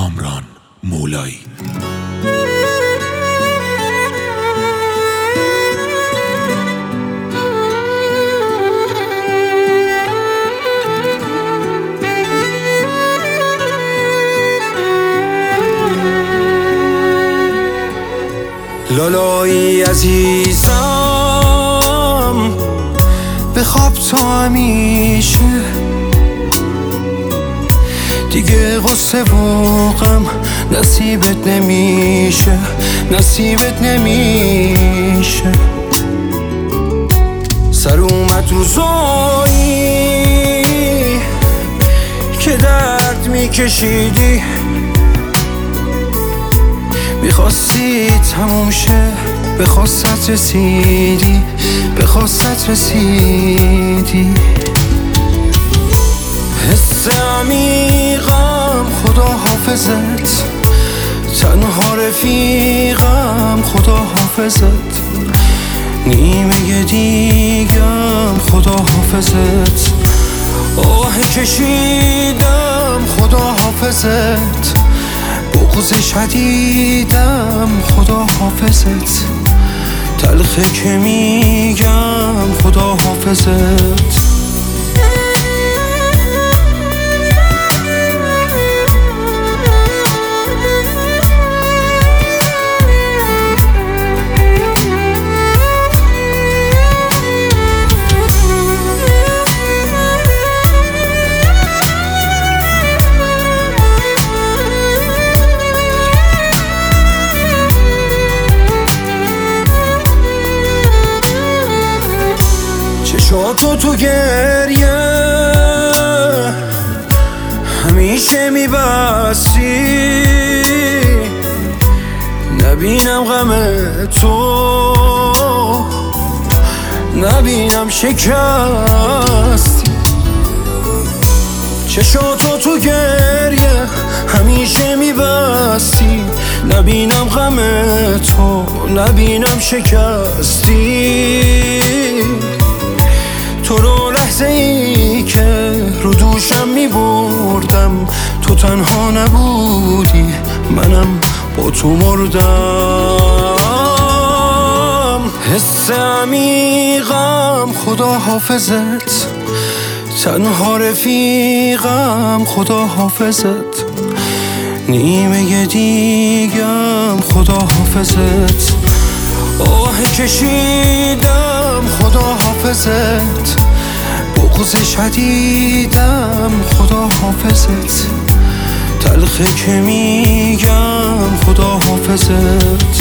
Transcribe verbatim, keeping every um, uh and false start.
کامران مولایی. لالایی عزیزم به خواب تا همیشه، دیگه غصه و غم نصیبت نمیشه، نصیبت نمیشه. سر اومد روزایی که درد میکشیدی، میخواستی تموم شه، به خواستت رسیدی، به خواستت رسیدی. حس عمیقم خدا حافظت، تنها رفیقم خدا حافظت، نیمه دیگم خدا حافظت، آه کشیدم خدا حافظت، بغض شدیدم خدا حافظت، تلخه که میگم خدا حافظت. چشاتو تو گریه همیشه میبستی، نبینم غم تو، نبینم شکستی. چشاتو تو گریه همیشه میبستی، نبینم غم تو، نبینم شکستی. تو رو لحظه ای که رو دوشم می بردم، تو تنها نبودی، منم با تو مردم. حس عمیقم خدا حافظت، تنها رفیقم خدا حافظت، نیمه دیگم خدا حافظت، آه کشیدم خدا حافظت، بغض شدیدم خدا حافظت، تلخه که میگم خدا حافظت.